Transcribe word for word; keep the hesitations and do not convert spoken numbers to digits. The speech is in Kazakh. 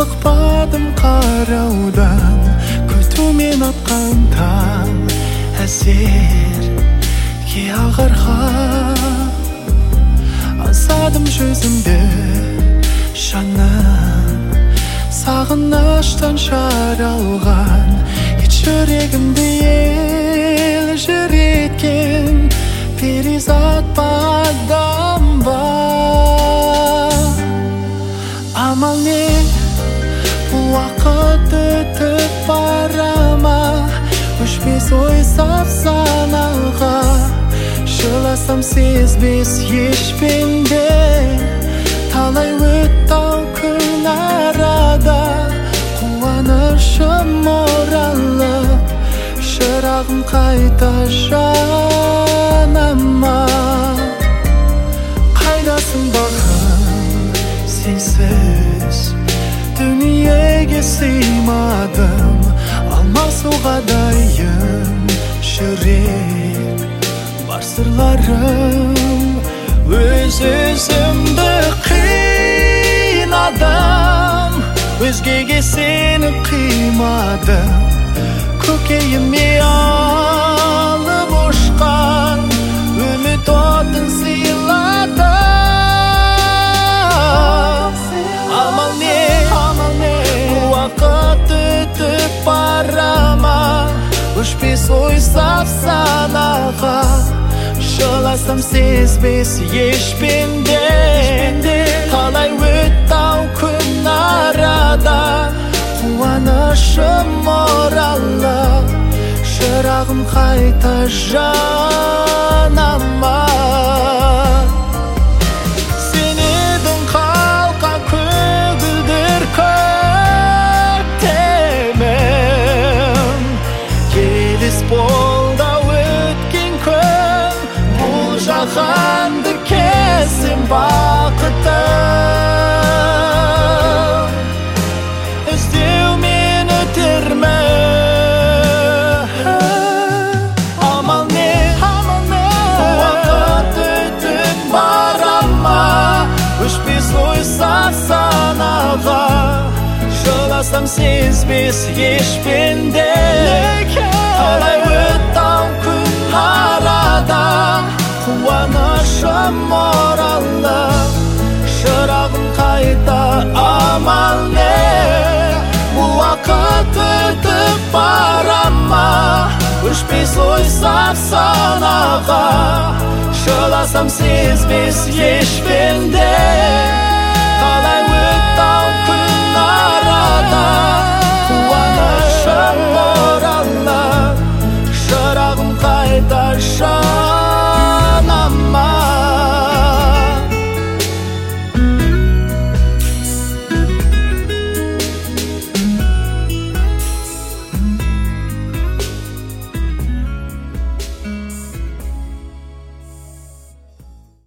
бақпадым қараудан, күтумен атқан таң әсерге ағарға. Аңсадым жүзіңді жаным, сағыныштан жаралған, ет жүрегімді ел жүреткен перизат бадам ба. Амал не, уақыт өтіп бара ма, өшпес ой сап санаға. Жыласам сезбес ешпенде, талай өтті-ау күн арада. Қуанышым оралып, шырағым қайта жанама. Қайдасың бақыт, сенсіз дүниеге сыймадым. Алмасуға дайын жүрек бар сырларым. Өз-өзімді қинадым, өзгеге сені қимадым. Көкейіме алып ұшқан үміт отын сыйладым. Амал не, уақыт өтіп бара ма, өшпес ой сап санаға. Жыласам сезбес ешпенде, талай өтті-ау күн арада. Қуанышым оралып, шырағым қайта жанама. Сен едің қалқан көгілдір көктемім, келіс болда өткен күн, бұл жаһанды кезім бақытым. Іздеумен өтермін. Амал не, уақыт өтіп бара ма, өшпес ой сап санаға. Жыласам сезбес ешпенде, талай өтті-ау күн арада. Қуанышым оралып, шырағым қайта. Амал не, уақыт өтіп бара ма, өшпес ой сап санаға. Жыласам сезбес ешпенде,